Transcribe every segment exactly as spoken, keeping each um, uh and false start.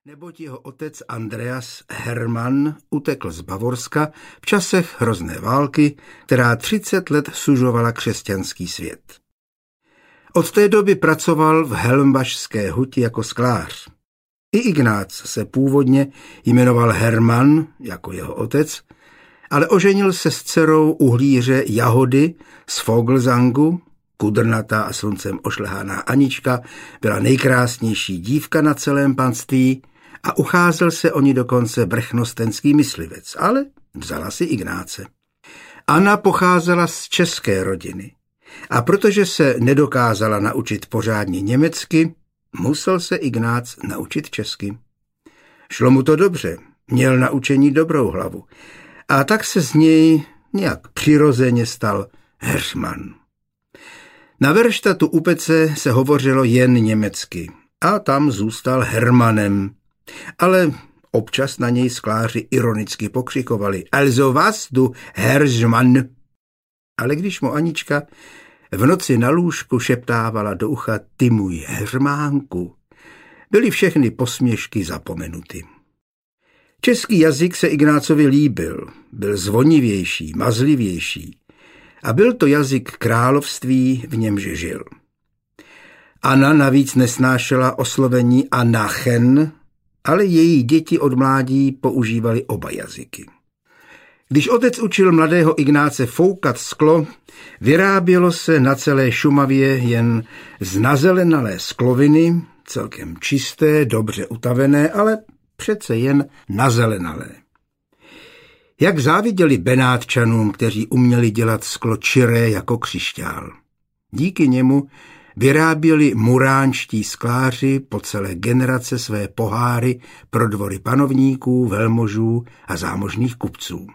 neboť jeho otec Andreas Hermann utekl z Bavorska v časech hrozné války, která třicet let sužovala křesťanský svět. Od té doby pracoval v Helmbašské huti jako sklář. I Ignác se původně jmenoval Hermann, jako jeho otec, ale oženil se s dcerou uhlíře Jahody z Vogelsangu. Kudrnatá a sluncem ošlehaná Anička byla nejkrásnější dívka na celém panství a ucházel se o ní dokonce vrchnostenský myslivec, ale vzala si Ignáce. Anna pocházela z české rodiny a protože se nedokázala naučit pořádně německy, musel se Ignác naučit česky. Šlo mu to dobře, měl na učení dobrou hlavu a tak se z něj nějak přirozeně stal Hermann. Na verštatu u pece se hovořilo jen německy a tam zůstal Hermanem, ale občas na něj skláři ironicky pokřikovali Also was, du Hermann? Ale když mu Anička v noci na lůžku šeptávala do ucha ty můj Hermánku, byly všechny posměšky zapomenuty. Český jazyk se Ignácovi líbil, byl zvonivější, mazlivější a byl to jazyk království, v němž žil. Anna navíc nesnášela oslovení Anachen, ale její děti od mládí používali oba jazyky. Když otec učil mladého Ignáce foukat sklo, vyrábělo se na celé Šumavě jen z nazelenalé skloviny, celkem čisté, dobře utavené, ale přece jen nazelenalé. Jak záviděli Benátčanům, kteří uměli dělat sklo čiré jako křišťál. Díky němu vyráběli muránští skláři po celé generace své poháry pro dvory panovníků, velmožů a zámožných kupců.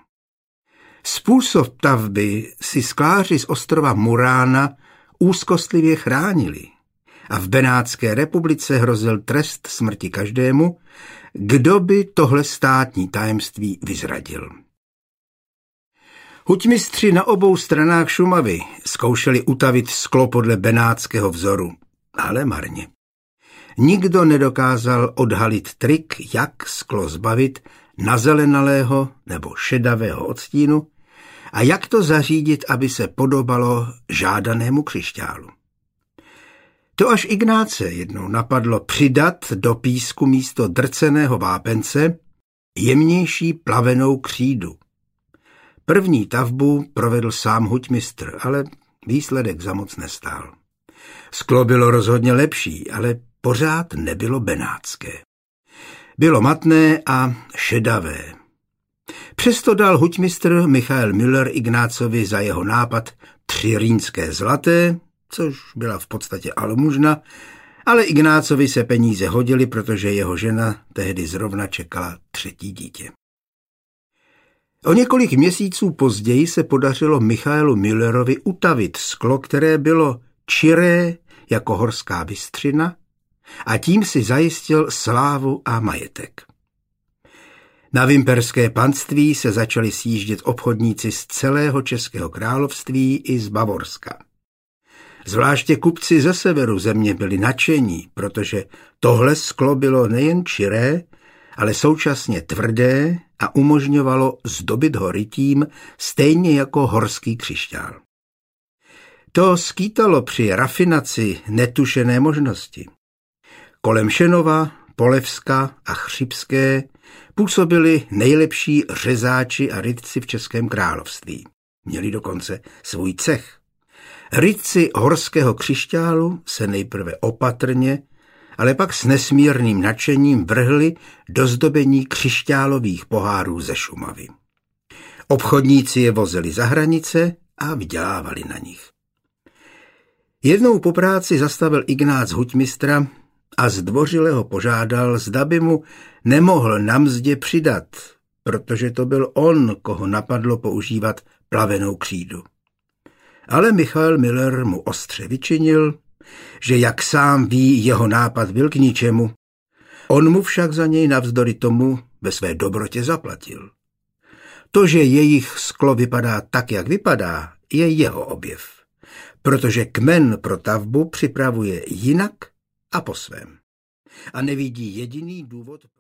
Způsob tavby si skláři z ostrova Murána úzkostlivě chránili a v Benátské republice hrozil trest smrti každému, kdo by tohle státní tajemství vyzradil. Huťmistři na obou stranách Šumavy zkoušeli utavit sklo podle benátského vzoru, ale marně. Nikdo nedokázal odhalit trik, jak sklo zbavit nazelenalého nebo šedavého odstínu a jak to zařídit, aby se podobalo žádanému křišťálu. To až Ignáce jednou napadlo přidat do písku místo drceného vápence jemnější plavenou křídu. První tavbu provedl sám huťmistr, ale výsledek za moc nestál. Sklo bylo rozhodně lepší, ale pořád nebylo benátské. Bylo matné a šedavé. Přesto dal huťmistr Michael Müller Ignácovi za jeho nápad tři rýnské zlaté, což byla v podstatě almužna, ale Ignácovi se peníze hodily, protože jeho žena tehdy zrovna čekala třetí dítě. O několik měsíců později se podařilo Michaelu Müllerovi utavit sklo, které bylo čiré jako horská bystřina, a tím si zajistil slávu a majetek. Na Vimperské panství se začali sjíždět obchodníci z celého Českého království i z Bavorska. Zvláště kupci ze severu země byli nadšení, protože tohle sklo bylo nejen čiré, ale současně tvrdé a umožňovalo zdobit ho rytím stejně jako horský křišťál. To skýtalo při rafinaci netušené možnosti. Kolem Šenova, Polevska a Chřibské působili nejlepší řezáči a rytci v Českém království. Měli dokonce svůj cech. Rytci horského křišťálu se nejprve opatrně, ale pak s nesmírným nadšením vrhli do zdobení křišťálových pohárů ze Šumavy. Obchodníci je vozili za hranice a vydělávali na nich. Jednou po práci zastavil Ignác huťmistra a zdvořile ho požádal, zda by mu nemohl na mzdě přidat, protože to byl on, koho napadlo používat plavenou křídu. Ale Michael Müller mu ostře vyčinil, že jak sám ví, jeho nápad byl k ničemu. On mu však za něj navzdory tomu ve své dobrotě zaplatil. To, že jejich sklo vypadá tak, jak vypadá, je jeho objev, protože kmen pro tavbu připravuje jinak a po svém. A nevidí jediný důvod